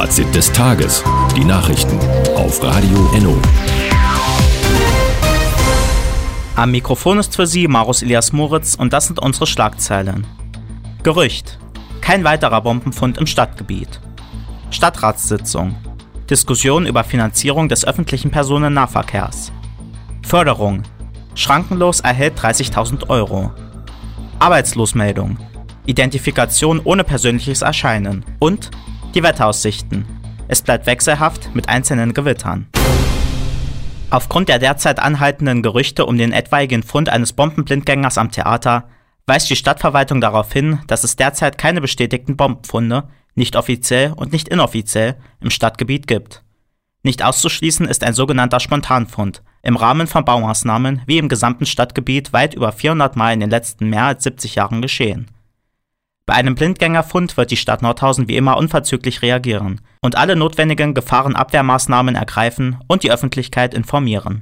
Fazit des Tages. Die Nachrichten auf Radio Enno. Am Mikrofon ist für Sie Marus Elias Moritz und das sind unsere Schlagzeilen. Gerücht: Kein weiterer Bombenfund im Stadtgebiet. Stadtratssitzung: Diskussion über Finanzierung des öffentlichen Personennahverkehrs. Förderung: Schrankenlos erhält 30.000 Euro. Arbeitslosmeldung: Identifikation ohne persönliches Erscheinen. Und die Wetteraussichten: Es bleibt wechselhaft mit einzelnen Gewittern. Aufgrund der derzeit anhaltenden Gerüchte um den etwaigen Fund eines Bombenblindgängers am Theater weist die Stadtverwaltung darauf hin, dass es derzeit keine bestätigten Bombenfunde, nicht offiziell und nicht inoffiziell, im Stadtgebiet gibt. Nicht auszuschließen ist ein sogenannter Spontanfund, im Rahmen von Baumaßnahmen wie im gesamten Stadtgebiet weit über 400 Mal in den letzten mehr als 70 Jahren geschehen. Bei einem Blindgängerfund wird die Stadt Nordhausen wie immer unverzüglich reagieren und alle notwendigen Gefahrenabwehrmaßnahmen ergreifen und die Öffentlichkeit informieren.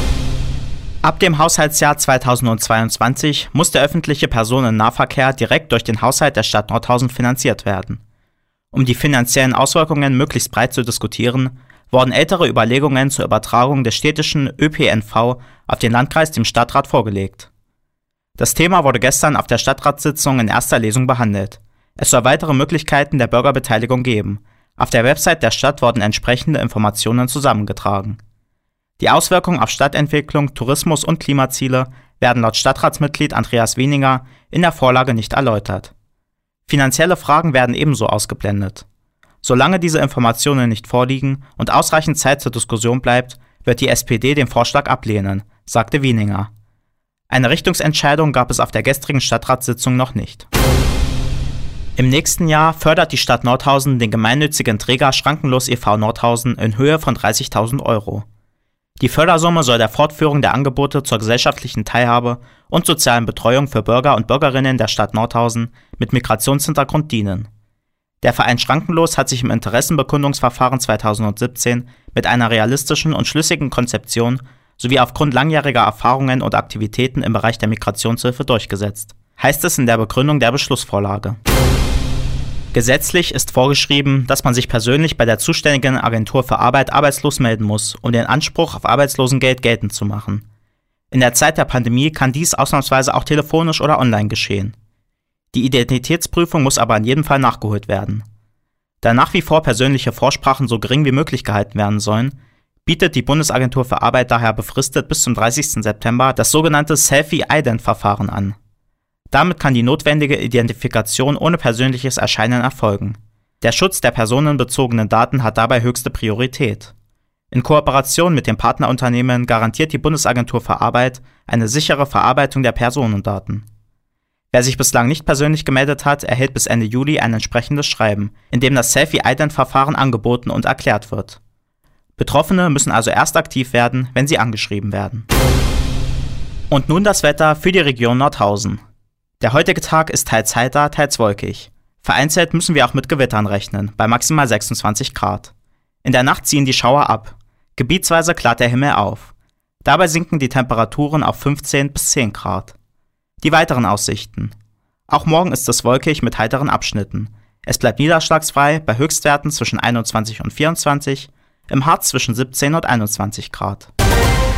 Ab dem Haushaltsjahr 2022 muss der öffentliche Personennahverkehr direkt durch den Haushalt der Stadt Nordhausen finanziert werden. Um die finanziellen Auswirkungen möglichst breit zu diskutieren, wurden ältere Überlegungen zur Übertragung des städtischen ÖPNV auf den Landkreis dem Stadtrat vorgelegt. Das Thema wurde gestern auf der Stadtratssitzung in erster Lesung behandelt. Es soll weitere Möglichkeiten der Bürgerbeteiligung geben. Auf der Website der Stadt wurden entsprechende Informationen zusammengetragen. Die Auswirkungen auf Stadtentwicklung, Tourismus und Klimaziele werden laut Stadtratsmitglied Andreas Weniger in der Vorlage nicht erläutert. Finanzielle Fragen werden ebenso ausgeblendet. Solange diese Informationen nicht vorliegen und ausreichend Zeit zur Diskussion bleibt, wird die SPD den Vorschlag ablehnen, sagte Wieninger. Eine Richtungsentscheidung gab es auf der gestrigen Stadtratssitzung noch nicht. Im nächsten Jahr fördert die Stadt Nordhausen den gemeinnützigen Träger Schrankenlos e.V. Nordhausen in Höhe von 30.000 Euro. Die Fördersumme soll der Fortführung der Angebote zur gesellschaftlichen Teilhabe und sozialen Betreuung für Bürger und Bürgerinnen der Stadt Nordhausen mit Migrationshintergrund dienen. Der Verein Schrankenlos hat sich im Interessenbekundungsverfahren 2017 mit einer realistischen und schlüssigen Konzeption sowie aufgrund langjähriger Erfahrungen und Aktivitäten im Bereich der Migrationshilfe durchgesetzt, heißt es in der Begründung der Beschlussvorlage. Gesetzlich ist vorgeschrieben, dass man sich persönlich bei der zuständigen Agentur für Arbeit arbeitslos melden muss, um den Anspruch auf Arbeitslosengeld geltend zu machen. In der Zeit der Pandemie kann dies ausnahmsweise auch telefonisch oder online geschehen. Die Identitätsprüfung muss aber in jedem Fall nachgeholt werden. Da nach wie vor persönliche Vorsprachen so gering wie möglich gehalten werden sollen, bietet die Bundesagentur für Arbeit daher befristet bis zum 30. September das sogenannte Selfie-Ident-Verfahren an. Damit kann die notwendige Identifikation ohne persönliches Erscheinen erfolgen. Der Schutz der personenbezogenen Daten hat dabei höchste Priorität. In Kooperation mit dem Partnerunternehmen garantiert die Bundesagentur für Arbeit eine sichere Verarbeitung der Personendaten. Wer sich bislang nicht persönlich gemeldet hat, erhält bis Ende Juli ein entsprechendes Schreiben, in dem das Selfie-Ident-Verfahren angeboten und erklärt wird. Betroffene müssen also erst aktiv werden, wenn sie angeschrieben werden. Und nun das Wetter für die Region Nordhausen. Der heutige Tag ist teils heiter, teils wolkig. Vereinzelt müssen wir auch mit Gewittern rechnen, bei maximal 26 Grad. In der Nacht ziehen die Schauer ab. Gebietsweise klart der Himmel auf. Dabei sinken die Temperaturen auf 15 bis 10 Grad. Die weiteren Aussichten. Auch morgen ist es wolkig mit heiteren Abschnitten. Es bleibt niederschlagsfrei bei Höchstwerten zwischen 21 und 24, im Harz zwischen 17 und 21 Grad.